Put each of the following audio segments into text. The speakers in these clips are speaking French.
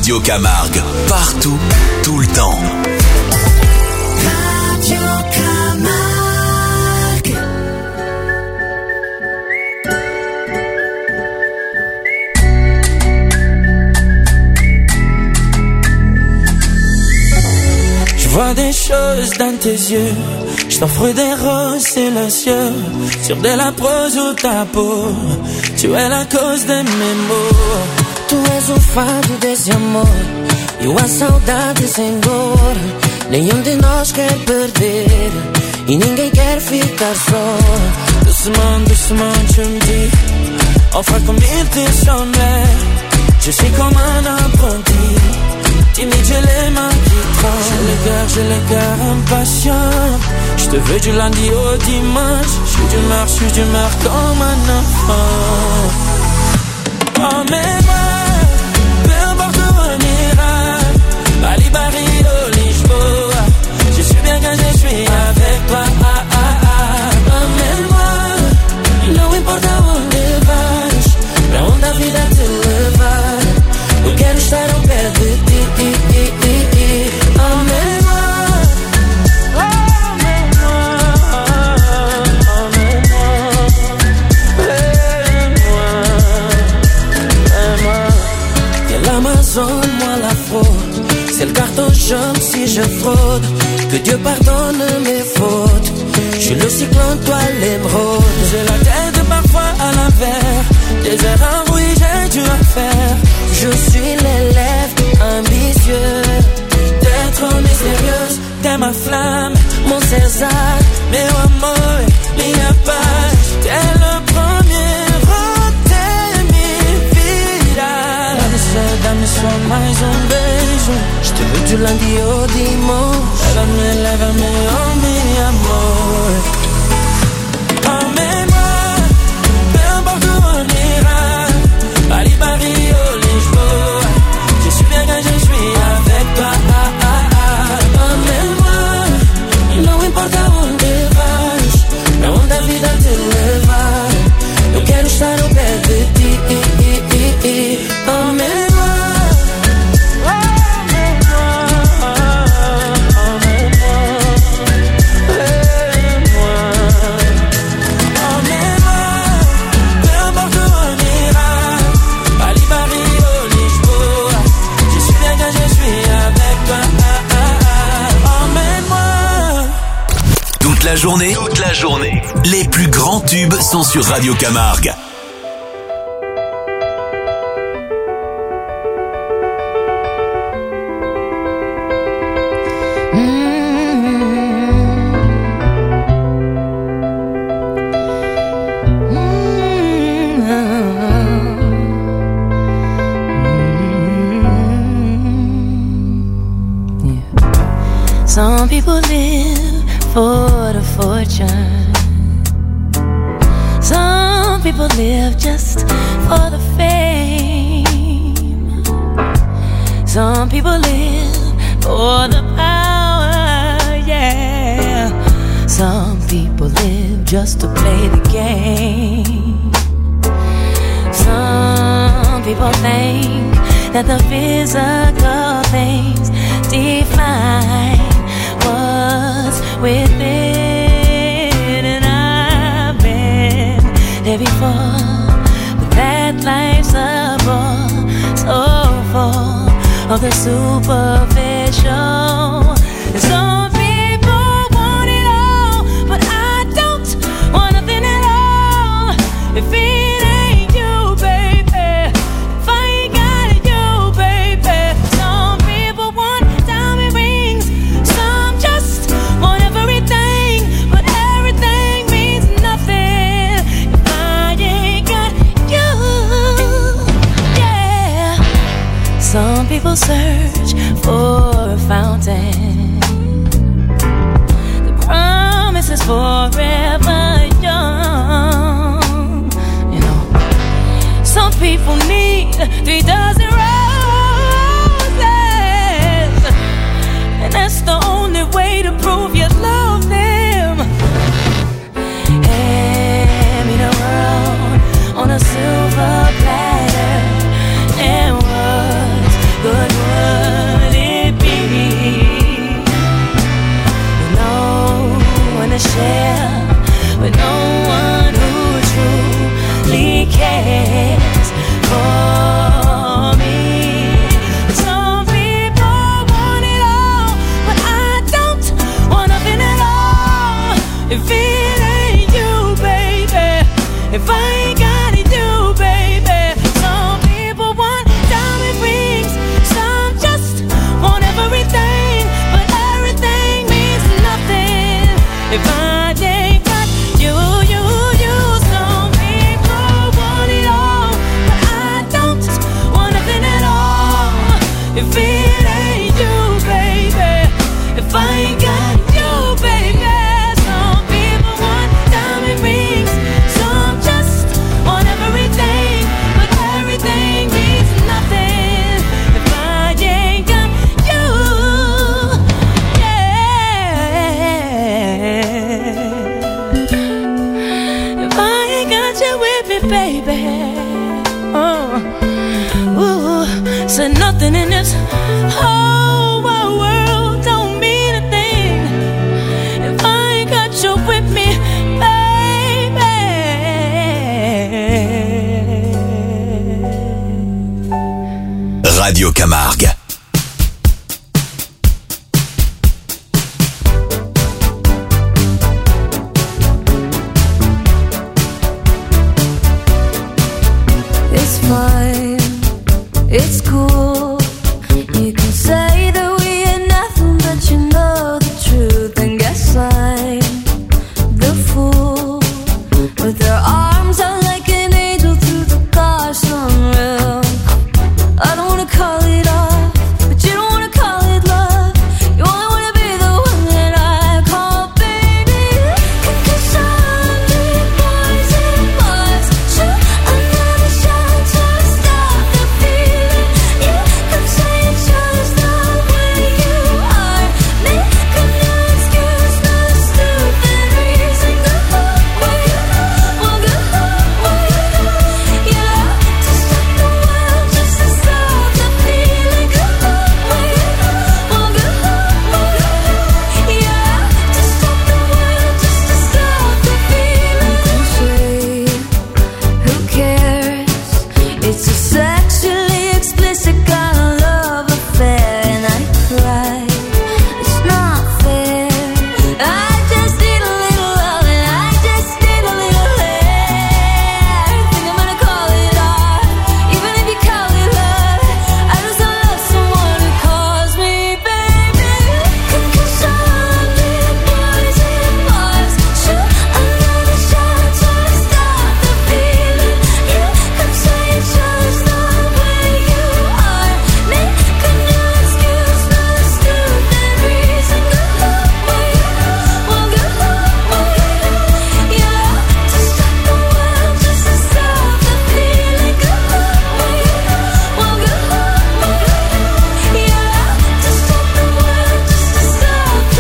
Radio Camargue, partout, tout le temps. Radio Camargue. Je vois des choses dans tes yeux, je t'offre des roses silencieux, sur de la prose ou ta peau, tu es la cause de mes maux. Tu és o fado desse amor e a saudade sem dor. Nenhum de nós quer perder e ninguém quer ficar só. Doucement, doucement, tu me dis, enfin comme il te semblait. Je suis comme un apprenti, timide, j'ai les mains qui tremblent. J'ai le cœur impatient. Je te veux du lundi au dimanche. Je suis d'humeur comme un enfant. Emmène-moi, peu importe où on ira, Bali, Barrio, Lisboa. Je suis bien quand je suis avec toi. Emmène-moi, não importa onde vais, pra onde a vida te levar. Eu quero estar ao pé de ti. Emmène-moi, l'Amazone, moi la fraude. C'est le carton jaune si je fraude. Que Dieu pardonne mes fautes. Je suis le cyclone, toi l'émeraude. J'ai la tête parfois à l'envers. Des erreurs, oui, j'ai dû en faire. Je suis l'élève ambitieux. T'es trop mystérieuse, t'es ma flamme, mon César. Meu amor, minha paz. T'es le premier rote, mi vida. Dá-me só mais beijo. Je te veux du lundi au dimanche. Lève-me, oh mi amor. Emmène-moi, peu importe où on ira, Bali, Barrio, Lisboa. Je suis bien quand je suis avec toi. Emmène-moi, não importa onde vais, pra onde a vida te levar. Eu quero estar ao pé de ti. Emmène-moi. Toute la journée, les plus grands tubes sont sur Radio Camargue. Some people live for the fortune. Some people live just for the fame. Some people live for the power, yeah. Some people live just to play the game. Some people think that the physical things define what's within, and I've been there before, but that life's a bore, so full of the superficial. And some people want it all, but I don't want nothing at all. If it ain't you, baby, if I ain't got it, you, baby. Some people want diamond rings, some just want everything, but everything means nothing if I ain't got you. Yeah. Some people search for a fountain. The promise is forever young. You know, some people need 3 dozen roses, and that's the only way to prove you love them. Hand me the world on a silver platter, and what's good said nothing in this whole wide world don't mean a thing if I ain't got you with me, baby. Radio Camargue. It's fine, it's cool. You can say that we ain't nothing, but you know the truth. And guess I'm the fool with their arms out like an angel through the car sunroof. I don't wanna call it off, but you don't wanna call it love. You only wanna be the one that I call baby. Cause I'm big boys and boys, shoot another shot to stop the feeling. You could say it's just the way you are. Make a new excuse, no stupid reason. Go where you want, go where you yeah, to stop the world just to stop the feeling. Go where you want, go yeah, to stop the world just to stop the feeling. Who cares? It's a sexually explicit kind of love affair, and I cry. It's not fair. I just need a little love, and I just need a little air. I think I'm gonna call it off, even if you call it love. I just don't love someone who calls me baby. Cause I'm big boys and boys, shoot another shot to stop the feeling. You could say it's just the way you are. Make a new excuse, no stupid reason. Go where you want, go yeah, to stop the world just to stop the feeling. Go where you want, go yeah, to stop the world just to stop the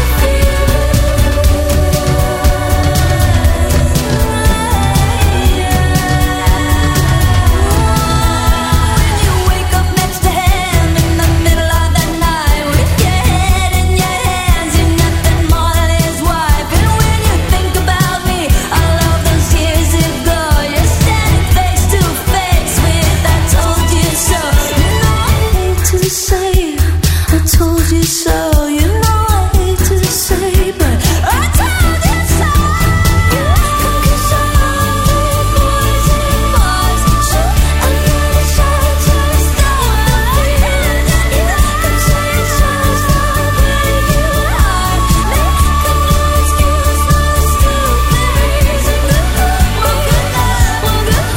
When you wake up next to him in the middle of the night with your head in your hands, you're nothing more than his wife. And when you think about me, all of those years ago, you're standing face to face with I told you so. You know I hate to say I told you so. You know I hate to say, but I told you so. Cause I'm big boys and boys, shoot another shot to stop the feeling. You could say it's just the way you are. Make a new excuse, no stupid reason. Go where you want, go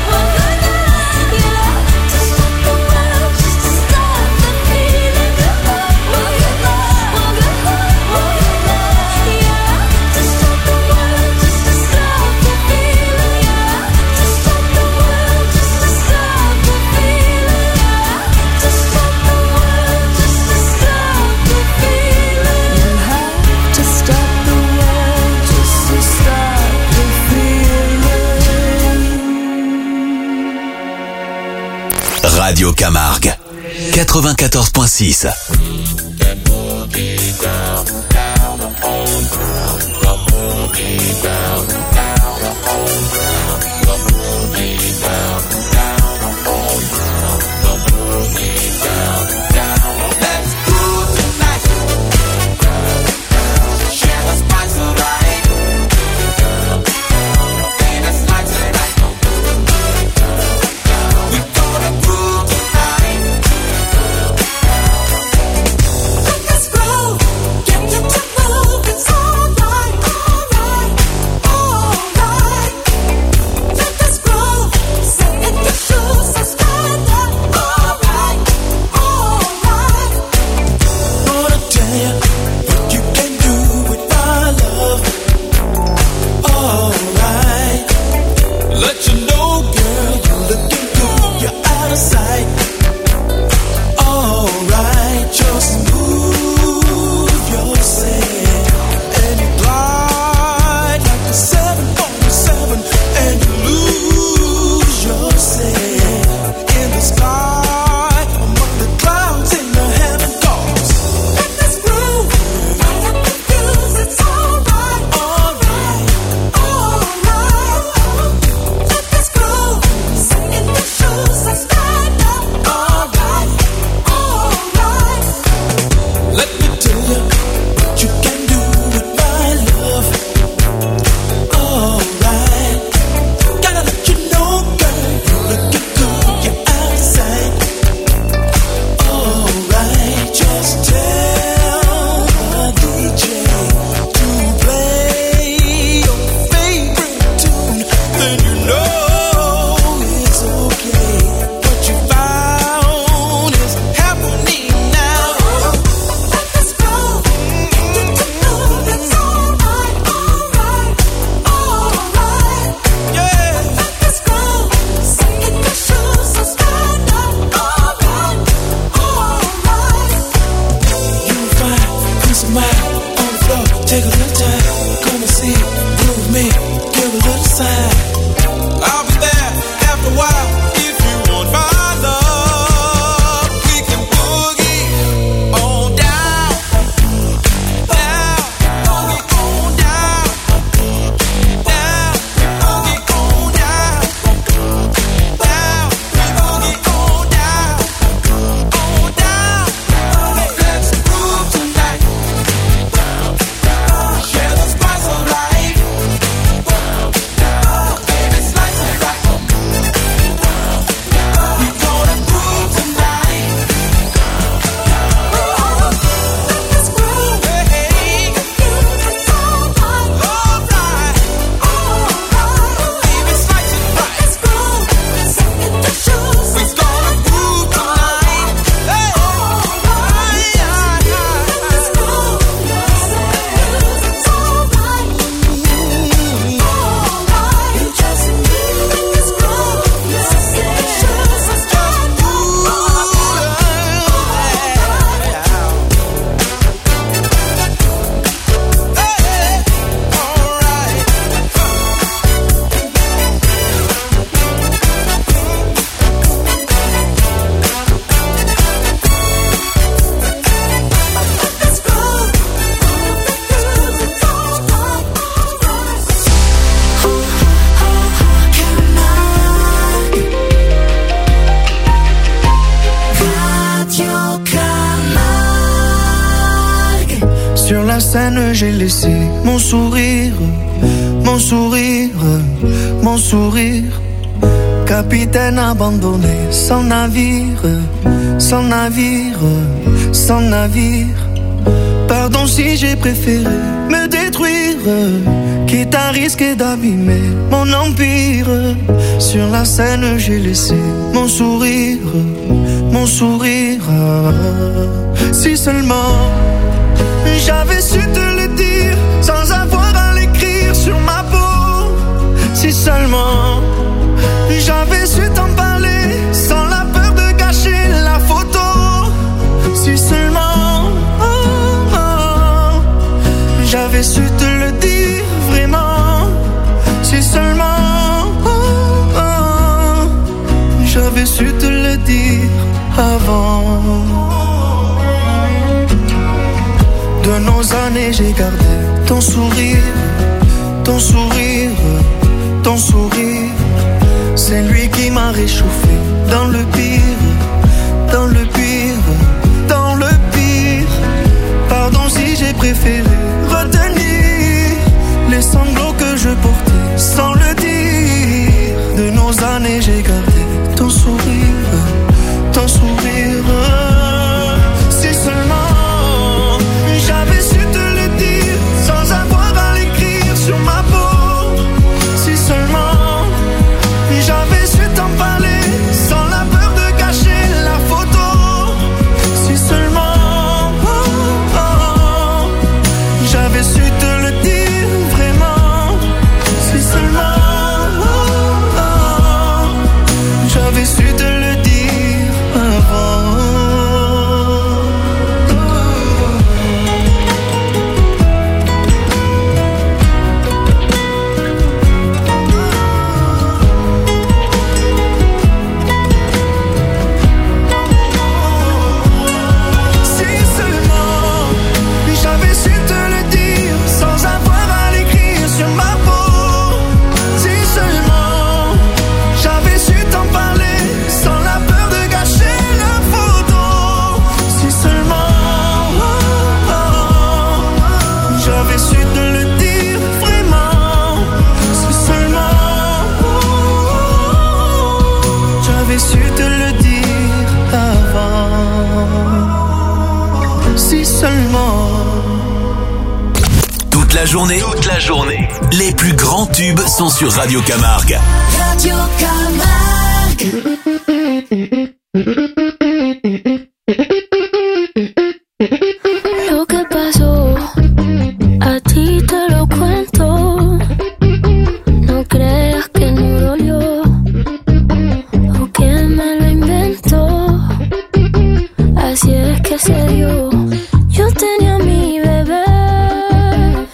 yeah, to stop the world just to stop the feeling. Go where you want, go yeah, to stop the world just to stop the feeling. Yeah, to stop the world just to stop the feeling. Yeah, to stop the world just to stop the feeling. You have to stop the world just to stop the feeling. Radio Camargue. 94.6. Let's go, get you to move. It's alright, alright, alright. Let us go, say it Take a little time, come and see, groove me, give a little sign. I'll be there after a while if you want my love. We can boogie on down, down, boogie on down, down, boogie on down, down, boogie on down, on down. Let's groove tonight. Share the spice of life. Baby, slice it right. We gonna groove tonight. Let's groove. Hey, alright. Baby, slice it right. Let's groove. We gonna groove tonight. Hey, Sur la scène, j'ai laissé mon sourire, mon sourire, mon sourire. Capitaine abandonné, sans navire, sans navire, sans navire. Pardon si j'ai préféré me détruire, quitte à risquer d'abîmer mon empire. Sur la scène, j'ai laissé mon sourire, mon sourire. Si seulement j'avais su te le dire sans avoir à l'écrire sur ma peau. Si seulement j'avais su t'en parler sans la peur de gâcher la photo. Si seulement j'avais su te le dire vraiment. Si seulement j'avais su te le dire avant. De nos années j'ai gardé ton sourire, ton sourire, ton sourire. C'est lui qui m'a réchauffé dans le pire, dans le pire, dans le pire. Pardon si j'ai préféré retenir les sanglots que je portais sans le dire. De nos années j'ai gardé ton sourire, ton sourire. Si seulement j'avais su te le dire sans avoir à l'écrire sur ma peau. Si seulement j'avais su t'en parler sans la peur de gâcher la photo. Si seulement j'avais su te le dire vraiment. Si seulement j'avais su te le dire avant. Toute la journée, les plus grands tubes sont sur Radio Camargue. Radio Camargue. Lo que pasó, a ti te lo cuento. No creas que no dolió o que me lo inventó. Así es que se dio. Yo tenía a mi bebé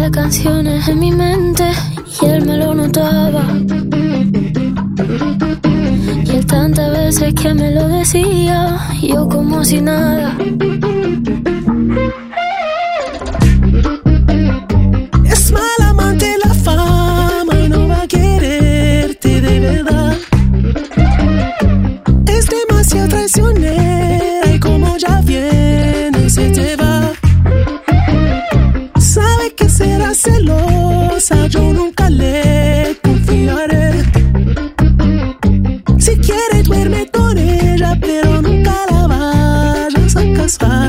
de canciones en mi mente y él me lo notaba. Y él tantas veces que me lo decía, yo como si nada. Es mal amante la fama y no va a quererte de verdad. Es demasiado traicionera y como ya viene se te va. Sabe que será celosa, yo nunca le confiaré. Si quiere duerme con ella, pero nunca la vayas a casar.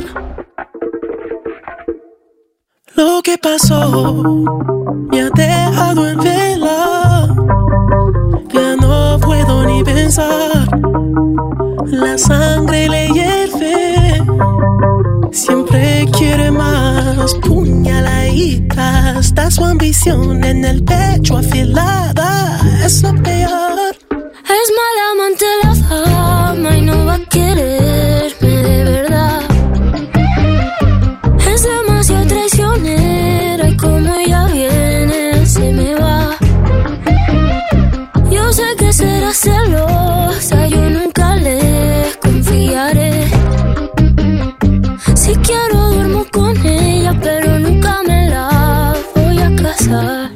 Lo que pasó me ha dejado en vela. Ya no puedo ni pensar. La sangre le hierve. Siempre quiere más. Puñaladita. Está su ambición en el pecho afilada. Es lo peor. Es mala amante la fama y no va a quererme de verdad. Es demasiado traicionera y como ella viene se me va. Yo sé que será celosa, yo nunca le confiaré. Si quiero duermo con ella, pero nunca me la voy a casar.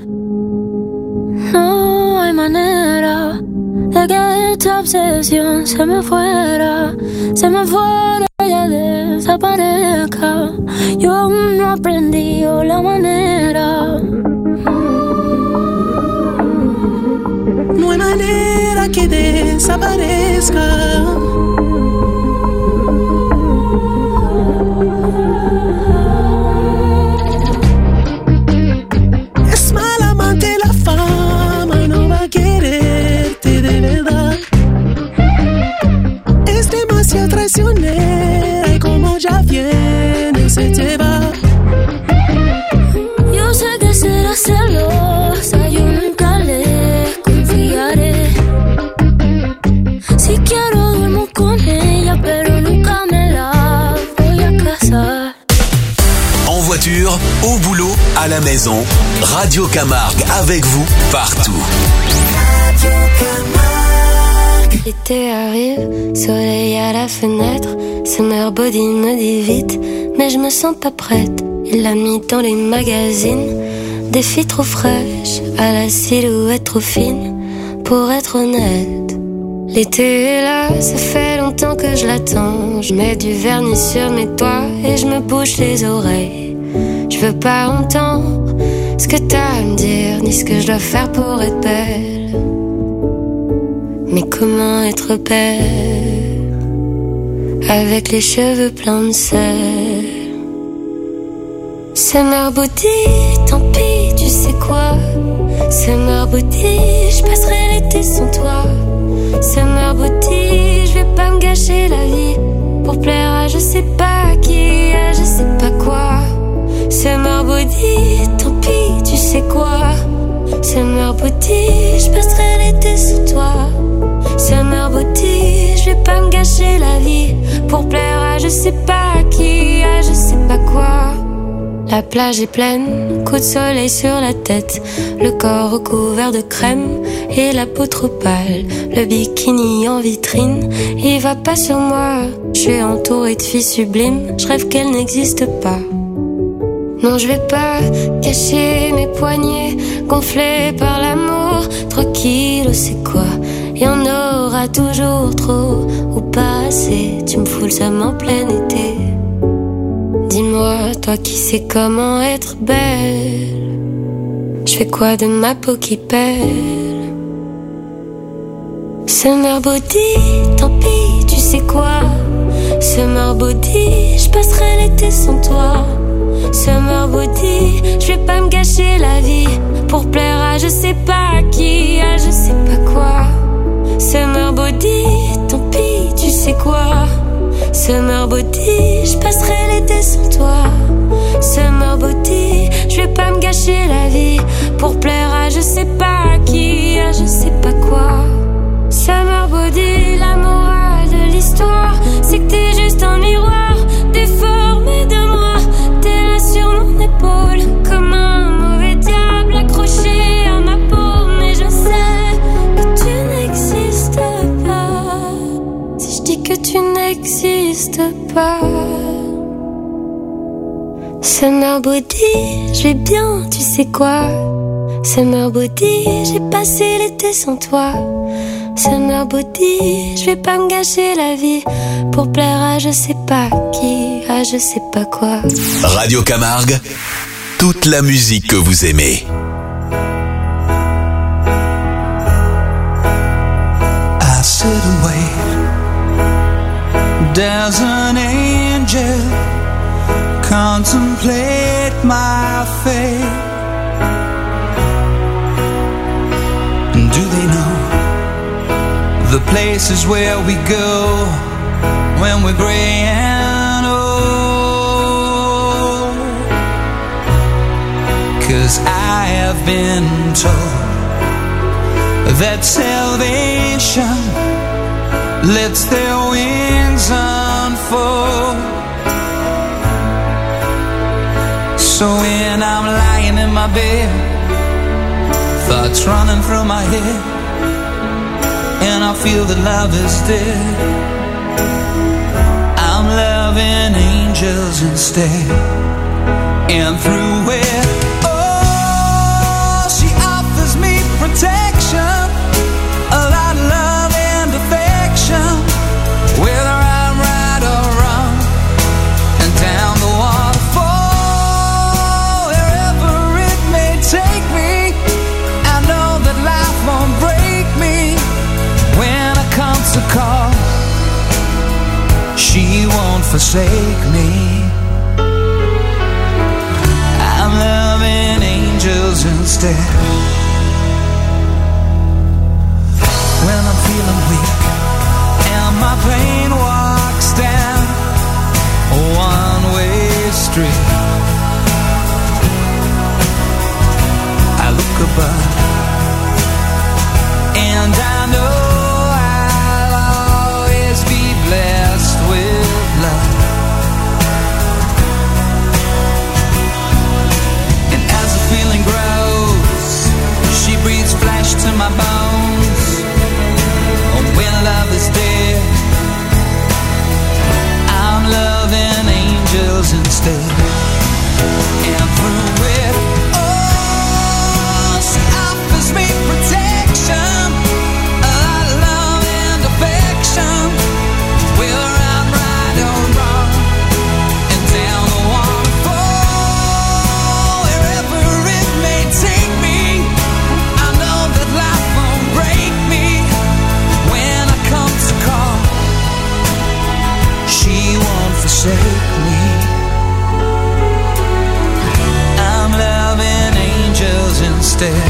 No hay manera de que esta obsesión se me fuera y ya desaparezca. Yo aún no aprendí la manera. No hay manera que desaparezca. Es mal amante la fama y no va a quererte de verdad. Es demasiado traicionera y como ya viene se te va. Yo sé que será celosa, yo nunca le confiaré. Si quiero duermo con ella, pero nunca me la voy a casar. En voiture, au boulot, à la maison, Radio Camargue avec vous partout. L'été arrive, soleil à la fenêtre. Summer body me dit vite, mais je me sens pas prête. Il l'a mis dans les magazines. Des filles trop fraîches, à la silhouette trop fine. Pour être honnête, l'été est là, ça fait longtemps que je l'attends. Je mets du vernis sur mes doigts et je me bouche les oreilles. Je veux pas entendre ce que t'as à me dire, ni ce que je dois faire pour être belle. Mais comment être belle avec les cheveux pleins de sel? Summer body, tant pis, tu sais quoi? Summer body, je passerai l'été sans toi. Summer body, je vais pas me gâcher la vie pour plaire à je sais pas qui, à je sais pas quoi. Summer body, tant pis, tu sais quoi? Summer body, je passerai l'été sans toi. Summer body, je vais pas me gâcher la vie pour plaire à je sais pas qui, à je sais pas quoi. La plage est pleine, coup de soleil sur la tête, le corps recouvert de crème et la peau trop pâle, le bikini en vitrine, il va pas sur moi, je suis entourée de filles sublimes, je rêve qu'elles n'existent pas. Non, je vais pas cacher mes poignets gonflés par l'amour, 3 kilos c'est quoi? Y en aura toujours trop ou pas assez, tu me fous le seum en plein été. Dis-moi, toi qui sais comment être belle, je fais quoi de ma peau qui pèle? Summer body, tant pis, tu sais quoi? Summer body, je passerai l'été sans toi. Summer body, je vais pas me gâcher la vie pour plaire à je sais pas qui, à je sais pas quoi. Summer body, tant pis, tu sais quoi? Summer body, je passerai l'été sans toi. Summer body, je vais pas me gâcher la vie pour plaire à je sais pas qui, à je sais pas quoi. Summer body, la morale de l'histoire, c'est que t'es juste un miroir déformé de moi. T'es là sur mon épaule comme un mauvais Summer body, je vais bien, tu sais quoi. Summer body, j'ai passé l'été sans toi. Summer body, je vais pas me gâcher la vie pour plaire à je sais pas qui, à je sais pas quoi. Radio Camargue, toute la musique que vous aimez. I sit and wait. There's an angel contemplate my fate. Do they know the places where we go when we're gray and old? 'Cause I have been told that salvation lets their wings unfold. So when I'm lying in my bed, thoughts running through my head, and I feel that love is dead, I'm loving angels instead. And through it, oh, she offers me protection, a lot of love and affection, whether I'm right or wrong, and down the waterfall, wherever it may take me, I know that life won't break me. When I come to call, she won't forsake me. I'm loving angels instead. When I'm feeling weak and my pain walks down a one-way street, I look above and I know I'll always be blessed with love. And as the feeling grows, she breathes flesh to my bones. When love is dead, I'm loving angels instead. And through it, oh, she offers me protection, a lot of love and affection, whether I'm right or wrong, and down the waterfall, wherever it may take me, I know that life won't break me. When I come to call, she won't forsake me. I'm loving angels instead.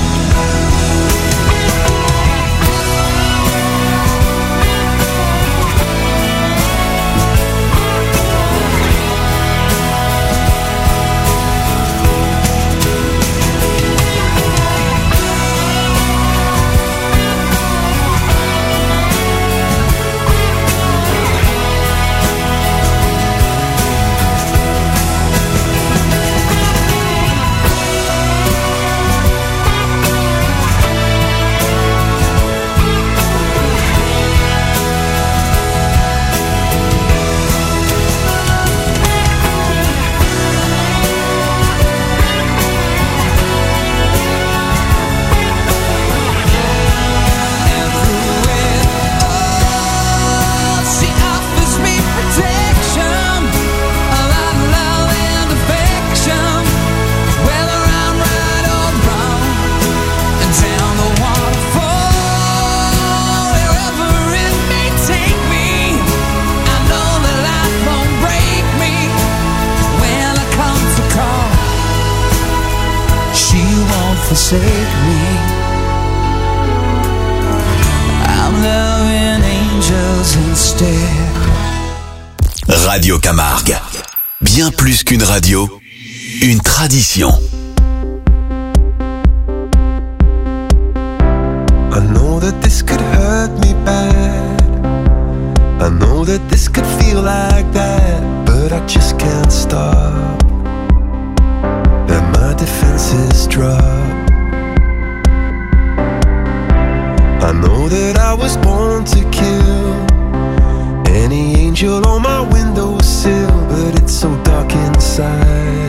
Forsake me. I'm loving angels instead. Radio Camargue, bien plus qu'une radio, une tradition. I know that this could hurt me bad, I know that this could feel like that, but I just can't stop. And my defenses drop. I know that I was born to kill any angel on my windowsill, but it's so dark inside.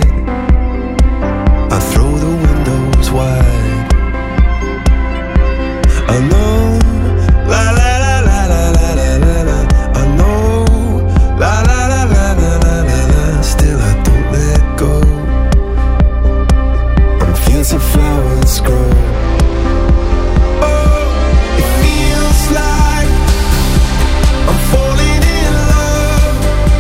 flowers grow. Oh, it feels like I'm falling in love,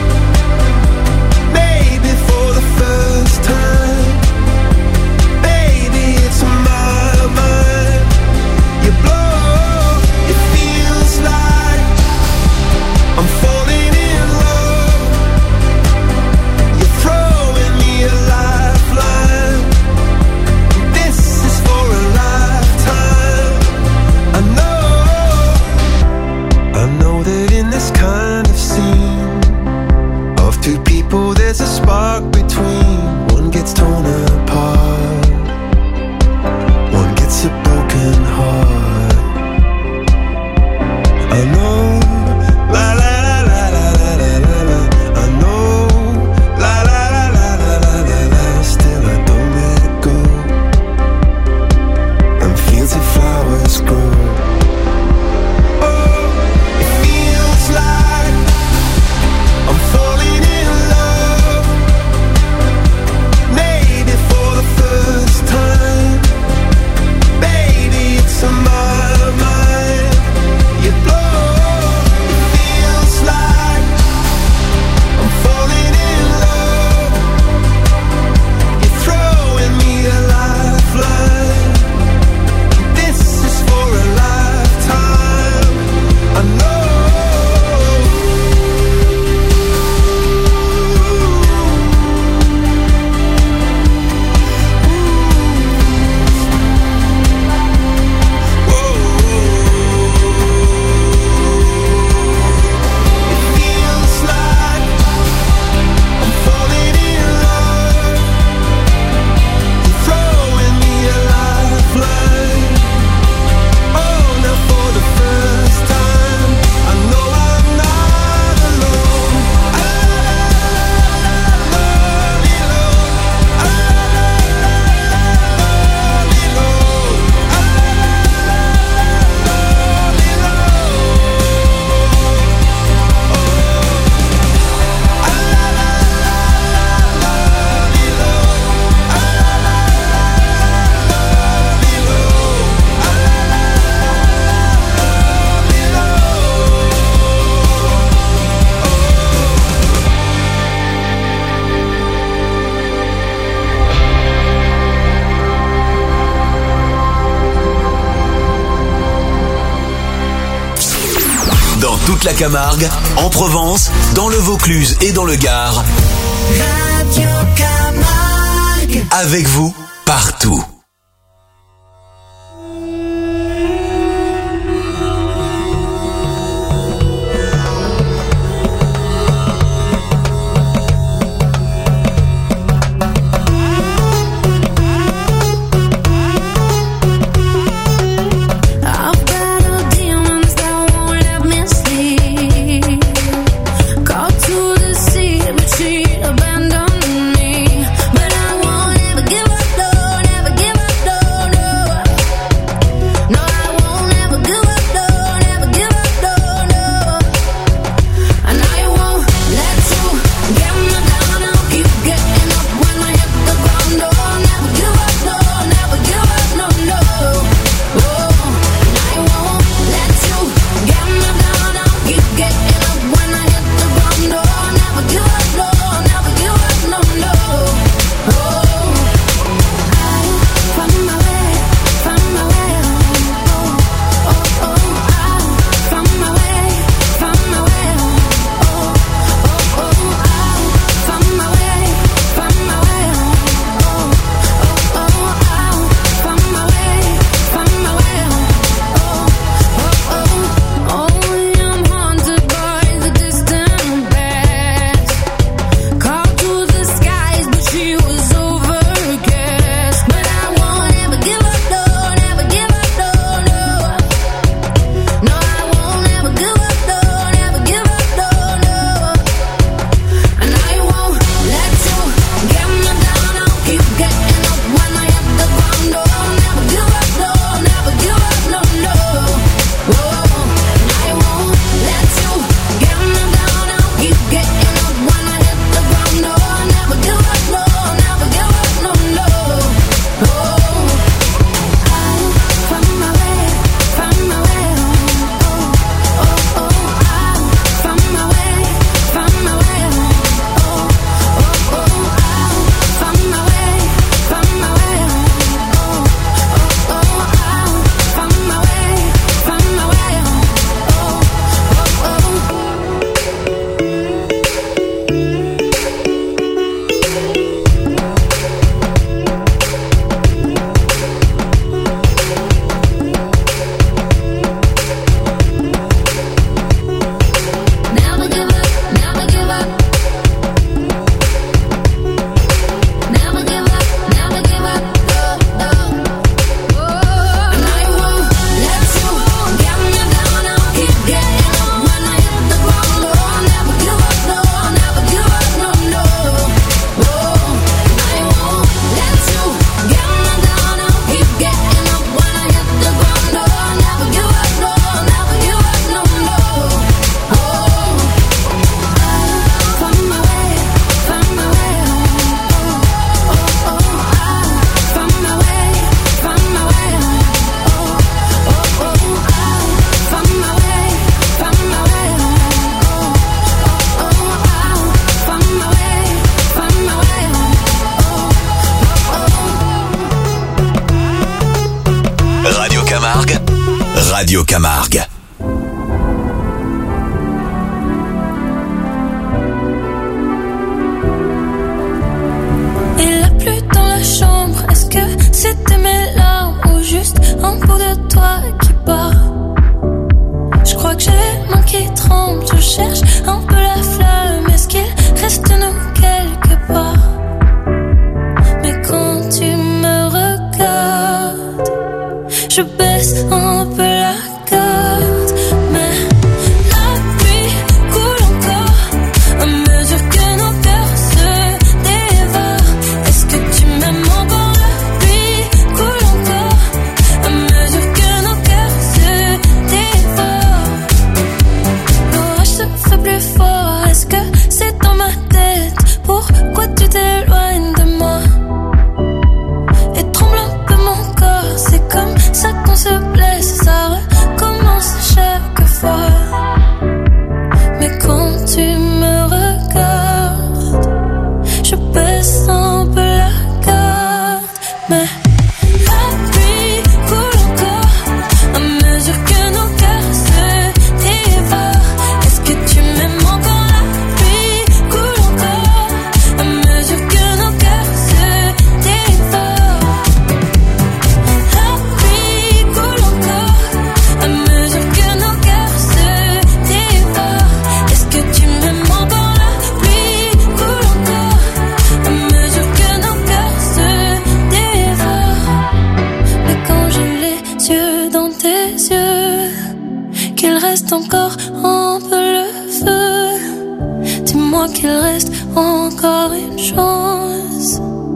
maybe for the first time. Baby, it's my mind. You blow, it feels like I'm falling in love. You're throwing me a lifeline. This is for a lifetime. I know that in this kind of scene of two people there's a spark between. One gets torn apart, one gets a broken heart. I know, la la la la la la la la. I know, la la la la la la la la. Still I don't let it go. And fields of flowers grow. Oh, it feels like I'm falling in love, maybe for the first time. Baby, it's on my mind. You blow, it feels like I'm falling in love. You're throwing me a lifeline. This is for a lifetime. I know. It feels like I'm falling in love. You're throwing me a lifeline. Oh, now for the first time, I know I'm not alone. Dans toute la Camargue, en Provence, dans le Vaucluse et dans le Gard. Radio Camargue. Avec vous, partout. I've battled demons that won't let me sleep. Called to the sea, but she abandoned me. But I won't ever give up, no, never give Radio Camargue. Il a plu dans la chambre, est-ce que c'était mes larmes ou juste un bout de toi qui part? Je crois que j'ai les mains qui tremblent, je cherche un peu la flamme, est-ce qu'il reste nous quelque part? Mais quand tu me regardes, je baisse un peu la garde, mais la pluie coule encore à mesure que nos cœurs se dévorent. Est-ce que tu m'aimes encore? La pluie coule encore à mesure que nos cœurs se dévorent. L'orage se fait plus fort, est-ce que c'est dans ma tête? Pourquoi tu t'éloignes de moi? Et tremble un peu mon corps, c'est comme ça qu'on se blesse, ça recommence chaque fois. Mais quand tu me regardes, je baisse un peu la garde, mais la pluie coule encore à mesure que nos cœurs se dévorent. Est-ce que tu m'aimes encore? La pluie coule encore à mesure que nos cœurs se dévorent. La pluie coule encore à mesure que nos cœurs se dévorent. Est-ce que tu m'aimes encore? La pluie coule encore à mesure que nos cœurs se dévorent. Mais quand j'ai les yeux dans tes yeux, qu'il reste encore un peu le feu, dis-moi qu'il reste encore une chance.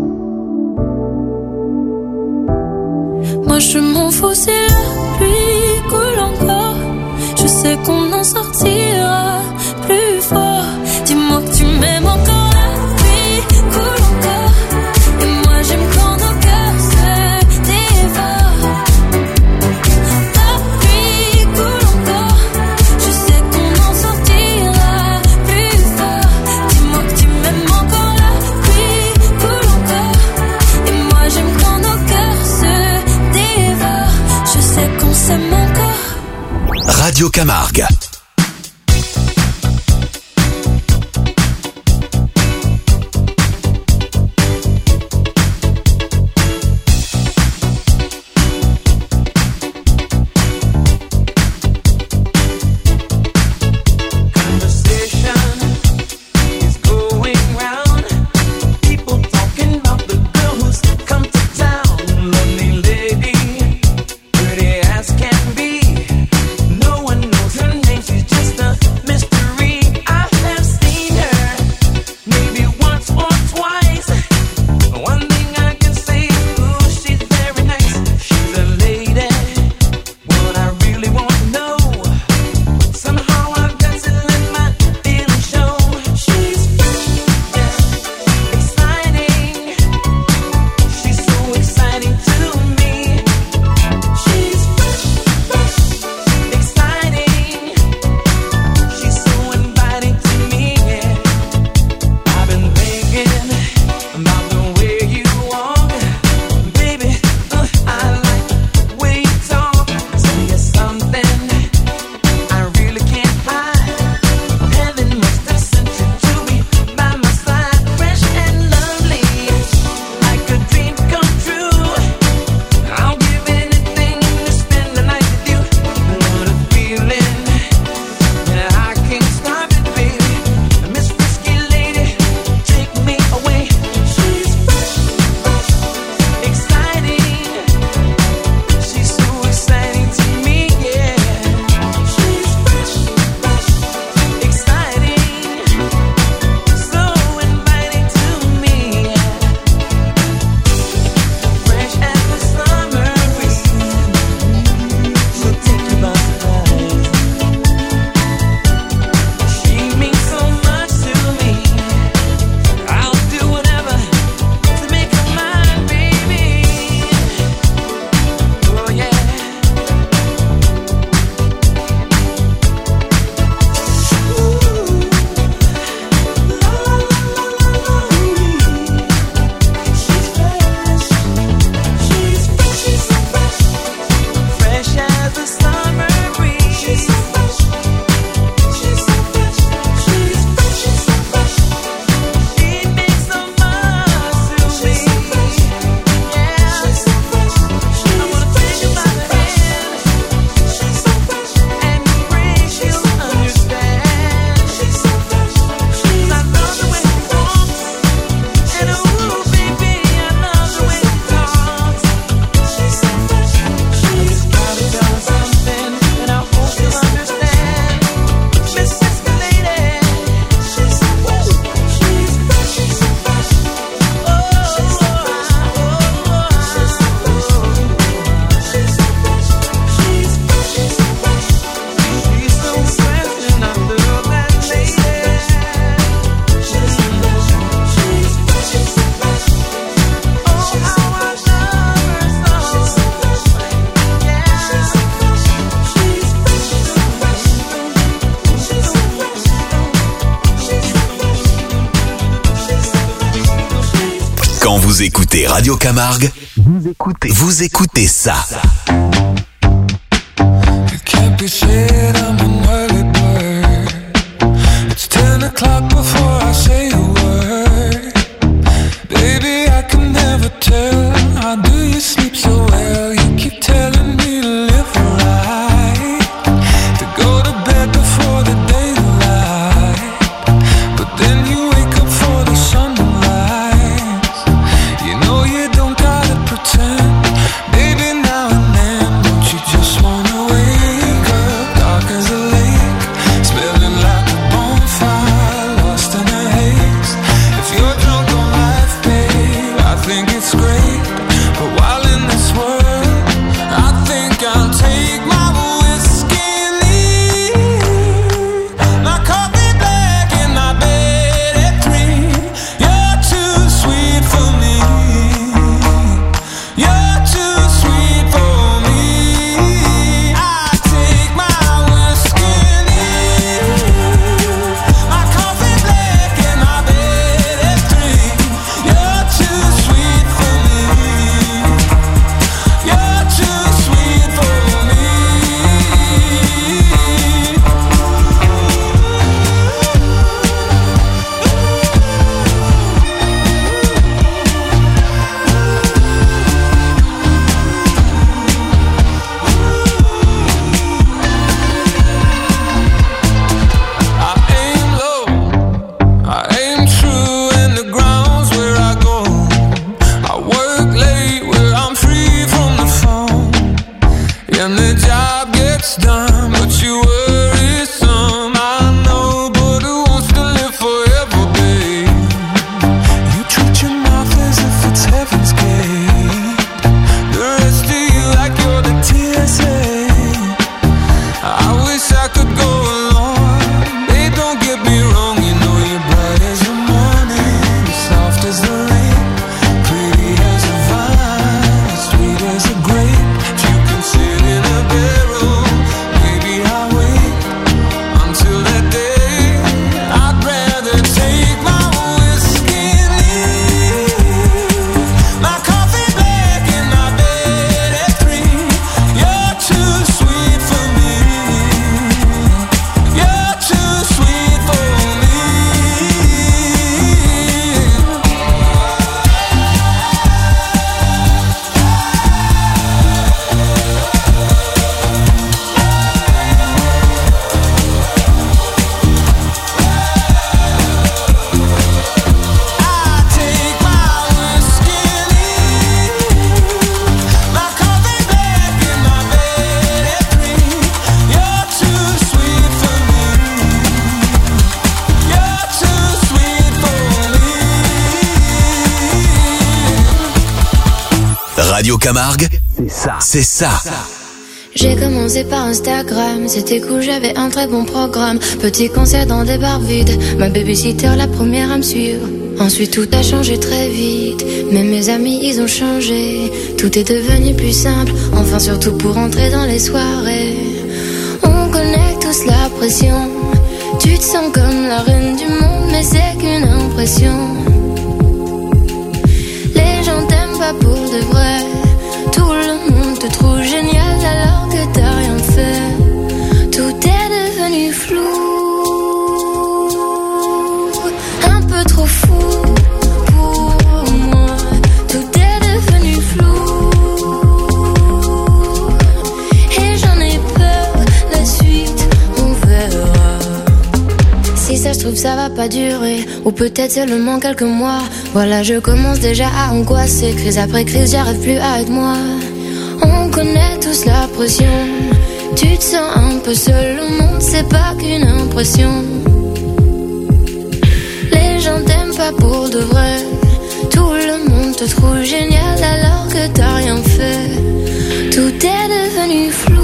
Moi je m'en fous si la pluie coule encore, je sais qu'on en sortira plus fort. Dis-moi que tu m'aimes encore. La pluie coule encore et moi j'aime quand nos cœurs se dévorent. La pluie coule encore, je sais qu'on en sortira plus fort. Dis-moi que tu m'aimes encore. La pluie coule encore et moi j'aime quand nos cœurs se dévorent. Je sais qu'on s'aime encore. Radio Camargue. Pretty as can be, no one knows her name. Vous écoutez Radio Camargue, vous écoutez ça. It can't be said I'm an early bird. It's 10 o'clock before I say a word. Baby, I can never tell. How do you sleep so well? You keep telling me to live right, to go to bed before the daylight, but then you wake up for the sun to rise. You know you don't gotta pretend. Baby, now and then, don't you just wanna wake up dark as a lake, smelling like a bonfire, lost in a haze. If you're drunk on life, babe, I think it's great. But while in this world, I think I'll take my whiskey and leave. My coffee black and my bed at 3. You're too sweet for me. You're too sweet for me. I take my whiskey and leave. My coffee black and my bed at 3. You're too sweet for me. You're too sweet for me. I aim low, I aim true, and the ground's where I go. I work late where I'm free from the phone, and the job gets done, but you worry some. I know, but who wants to live forever, babe? You treat your mouth as if it's heaven's gate. The rest of you like you're the TSA. I wish I could go along. Babe, don't get me wrong, you know you're bright as the morning, soft as the rain, pretty as a vine, sweet as a grape. If you can sit in a barrel, maybe I'll wait until that day. I'd rather take my whiskey and leave. My coffee black and my bed at 3. You're too sweet for me. You're too sweet for me. I take my whiskey and leave. My coffee black and my bed at 3. You're too sweet for me. You're too sweet for me. Radio Camargue, c'est ça. J'ai commencé par Instagram, c'était cool, j'avais un très bon programme. Petit concert dans des bars vides, ma babysitter la première à me suivre. Ensuite tout a changé très vite, mais mes amis ils ont changé. Tout est devenu plus simple, enfin surtout pour entrer dans les soirées. On connaît tous la pression, tu te sens comme la reine du monde, mais c'est qu'une impression. Les gens t'aiment pas pour de vrai, tout le monde te trouve génial alors que t'as rien fait. Tout est devenu flou, un peu trop fou pour moi. Tout est devenu flou et j'en ai peur, la suite on verra. Si ça se trouve ça va pas durer, ou peut-être seulement quelques mois. Voilà, je commence déjà à angoisser, crise après crise, j'arrive plus à être moi. On connaît tous la pression, tu te sens un peu seul, le monde c'est pas qu'une impression. Les gens t'aiment pas pour de vrai, tout le monde te trouve génial alors que t'as rien fait. Tout est devenu flou,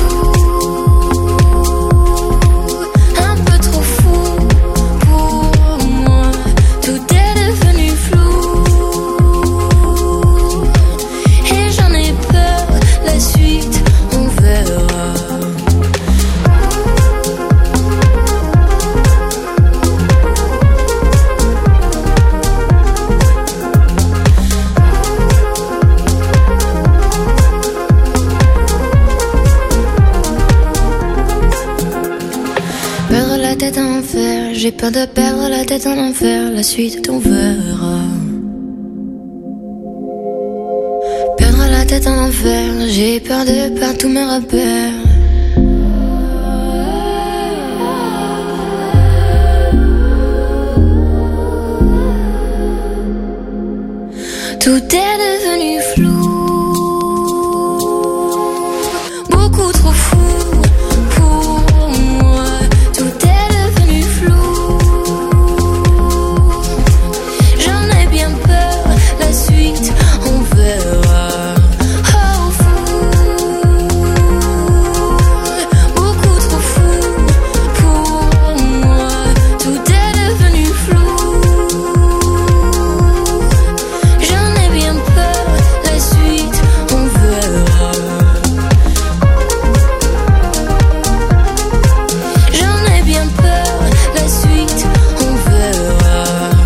un peu trop fou pour moi. Tout est devenu flou et j'en ai peur, la suite on verra. tête en enfer, j'ai peur de perdre la tête en enfer, la suite on verra. Perdre la tête en enfer, j'ai peur de perdre tous mes repères. Tout est devenu flou, beaucoup trop fou pour moi. Tout est devenu flou, j'en ai bien peur, la suite on verra. Oh fou, beaucoup trop fou pour moi. Tout est devenu flou, j'en ai bien peur, la suite on verra. J'en ai bien peur, la suite on verra.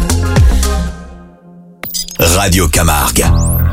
Radio Camargue.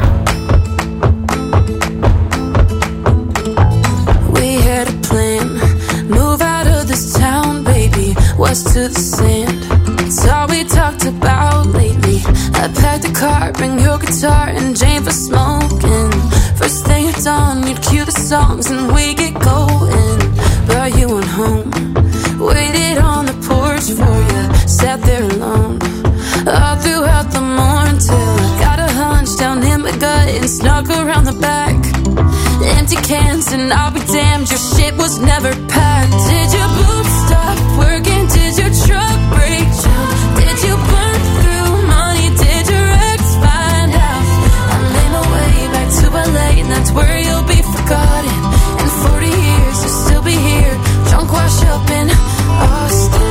We had a plan, move out of this town, baby, west to the sand. It's all we talked about lately. I packed the car, bring your guitar and Jane for smoking. First thing at dawn, you'd cue the songs and we get going. Brought you on home, waited on the porch for you, sat there alone all throughout the morning till I got a hunch down in my gut and snuck around the back. Empty cans and I'll be damned, your shit was never packed. Did your boobs stop working? Did your truck break down? Did you burn through money? Did your ex find out? I made my way back to LA and that's where you'll be forgotten. In 40 years you'll still be here, drunk wash up in Austin.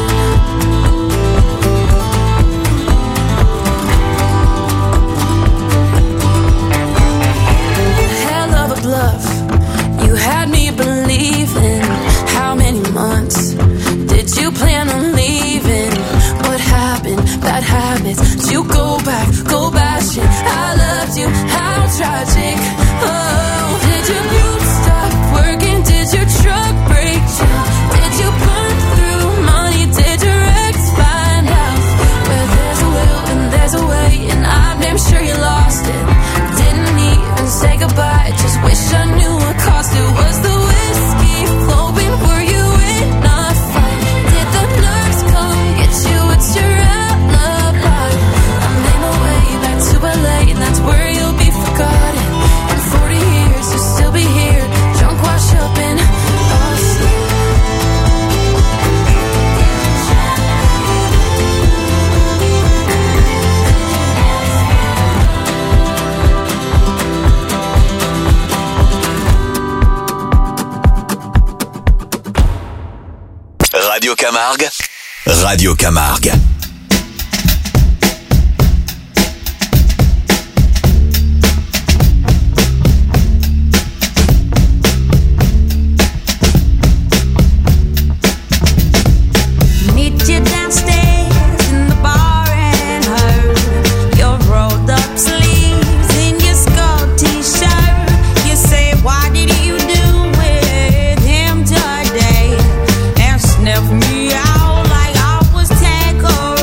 Hell of a bluff, you had me believing. How many months did you plan on leaving? What happened? Bad habits. Did you go back, go bashing? I loved you, how tragic. Oh, did your boobs stop working? Did your truck break down? Did you burn through money? Did your ex find out? Where there's a will and there's a way, and I'm damn sure you lost it. Didn't even say goodbye, just wish I knew what cost it. Was the whiskey flowing? Were you in a fight? Did the nurse come get you? What's your alibi? I made my way back to LA and that's where you'll be forgotten. In 40 years you'll still be here, drunk wash up in Austin. Radio Camargue. Radio Camargue. Meet you downstairs in the bar and heard your rolled up sleeves in your skull t-shirt. You say, what did you do with him today? And sniff me out like I was Tanqueray.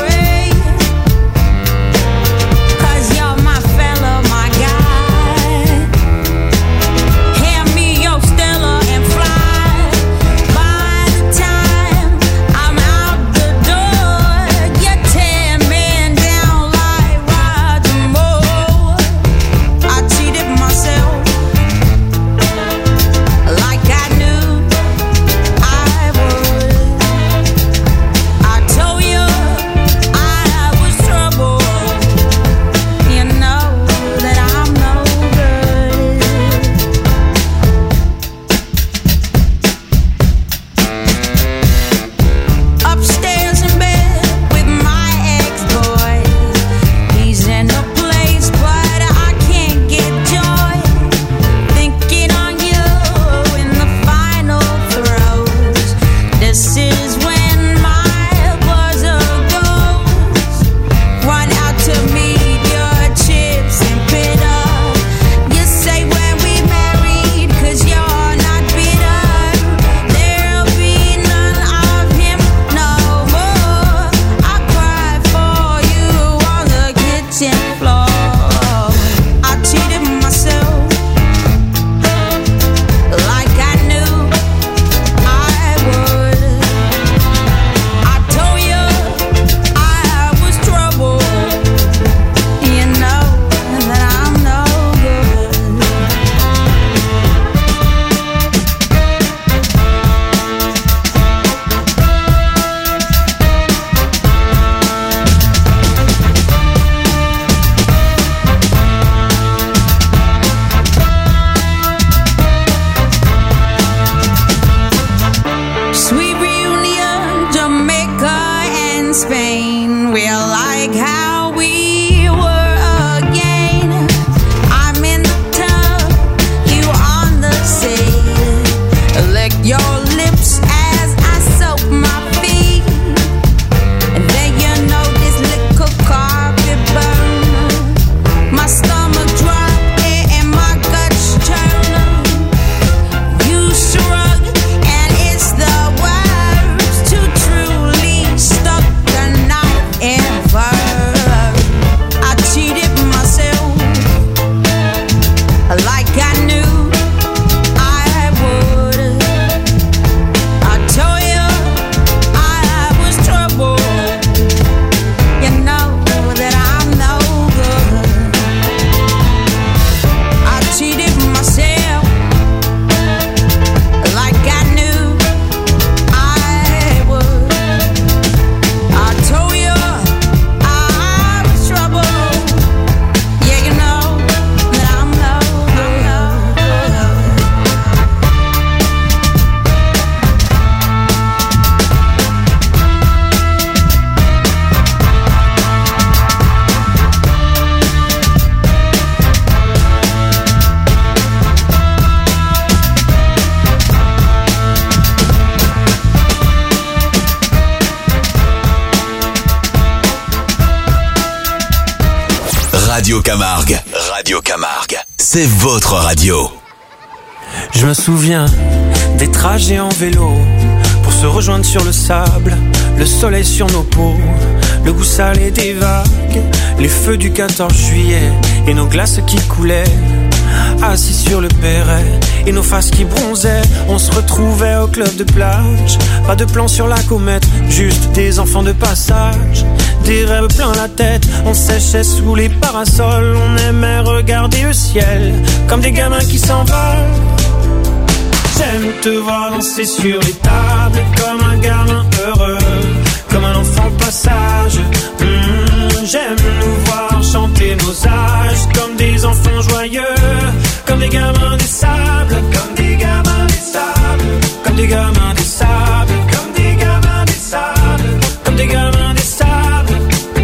Radio Camargue. Radio Camargue, c'est votre radio. Je me souviens des trajets en vélo pour se rejoindre sur le sable, le soleil sur nos peaux, le goût salé des vagues, les feux du 14 juillet et nos glaces qui coulaient. Assis sur le perret et nos faces qui bronzaient, on se retrouvait au club de plage. Pas de plan sur la comète, juste des enfants de passage. Des rêves plein la tête, on séchait sous les parasols. On aimait regarder le ciel comme des gamins qui s'envolent. J'aime te voir danser sur les tables comme un gamin heureux, comme un enfant passage. J'aime nous voir chanter nos âges comme des enfants joyeux, comme des gamins des sables, comme des gamins des sables, comme des gamins des sables, comme des gamins des sables, comme des gamins des sables.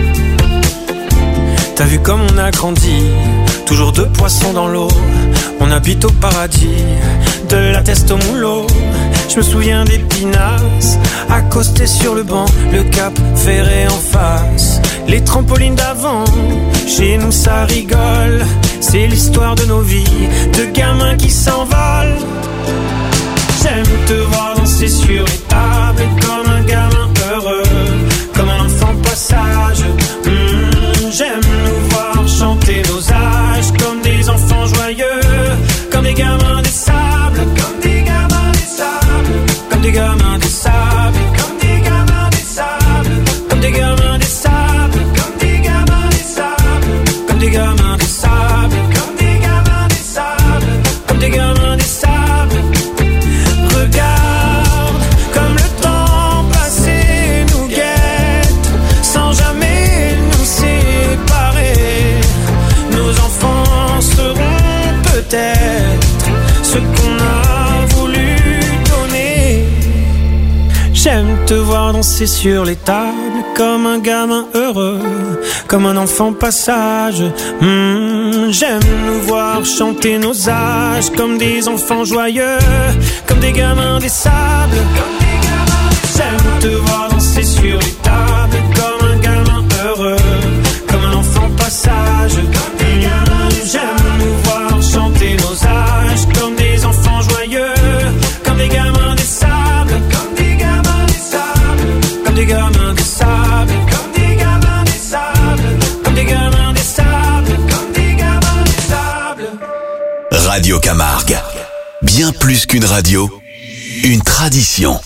T'as vu comme on a grandi, toujours deux poissons dans l'eau. On habite au paradis, de la teste au moulot. Je me souviens des pinasses, accostés sur le banc, le cap ferré en face, les trampolines d'avant. Chez nous ça rigole, c'est l'histoire de nos vies, de gamins qui s'envolent. J'aime te voir danser sur les tables comme un gamin heureux, comme un enfant passage. J'aime nous voir chanter nos âges comme des enfants joyeux, comme des gamins des sables, comme des gamins des sables, comme des gamins des sables, comme des gamins des sables, comme des gamins des sables, comme des gamins des sables, comme des gamins des sables, comme des gamins des sables, comme des gamins des sables. Regarde comme le temps passé nous guette sans jamais nous séparer. Nos enfants seront peut-être ce qu'on a voulu donner. J'aime te voir danser sur les tables comme un gamin heureux, comme un enfant passage. J'aime nous voir chanter nos âges comme des enfants joyeux, comme des gamins des sables, comme des gamins des sables. J'aime te voir danser sur les tables comme un gamin heureux, comme un enfant passage, comme des gamins des sables. J'aime nous voir chanter nos âges comme des enfants joyeux, comme des gamins des sables, comme des gamins des sables, comme des gamins des sables, comme des gamins des sables, comme des gamins des sables, comme des gamins des sables. Radio Camargue, bien plus qu'une radio, une tradition.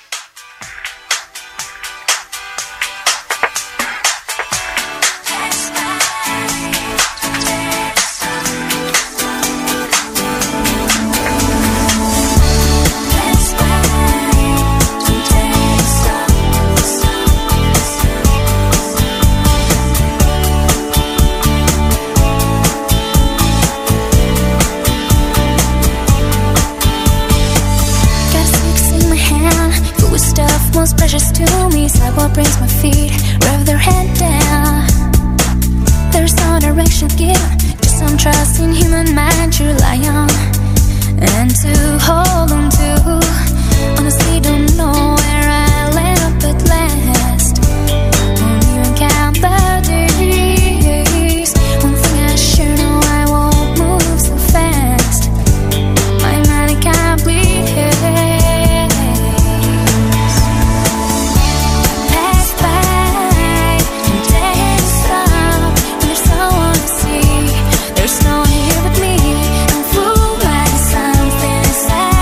Precious to me, sidewalk brings my feet, rev their head down. There's no direction given, just some trust in human mind to rely on and to hold on to. Honestly, don't know where I'll end up at last. Won't even count the days. One thing I sure know, I won't move so fast. My mind can't bleed here. There's no one here but me. I'm fooled by something inside.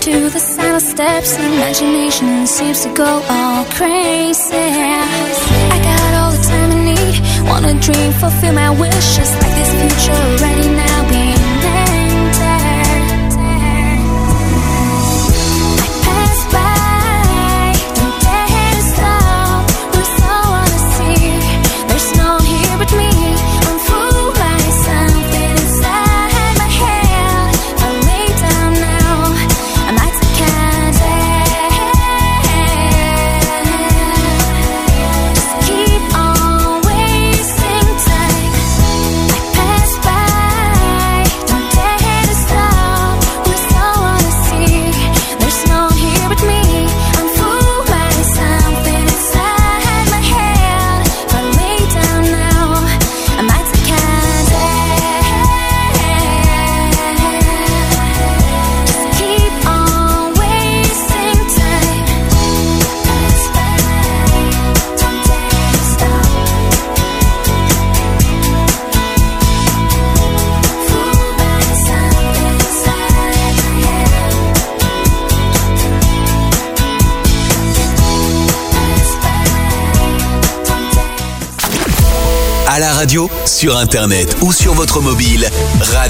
to the silent steps, imagination seems to go all crazy. I got all the time I need, wanna dream, fulfill my wishes, like this future already now being entered. I pass by, don't dare to stop, there's no one to see, there's no one here but me. I'm fooled by something inside my head. I lay down now, I might take just keep on wasting time. I pass by, don't dare to stop, there's no one to see, there's no one here but me. I'm fooled by something inside my head. If I lay down now, I might take just keep on wasting time. Pass by, don't dare to stop. Fooled by something inside my head. Pass by, don't dare. À la radio, sur internet ou sur votre mobile, radio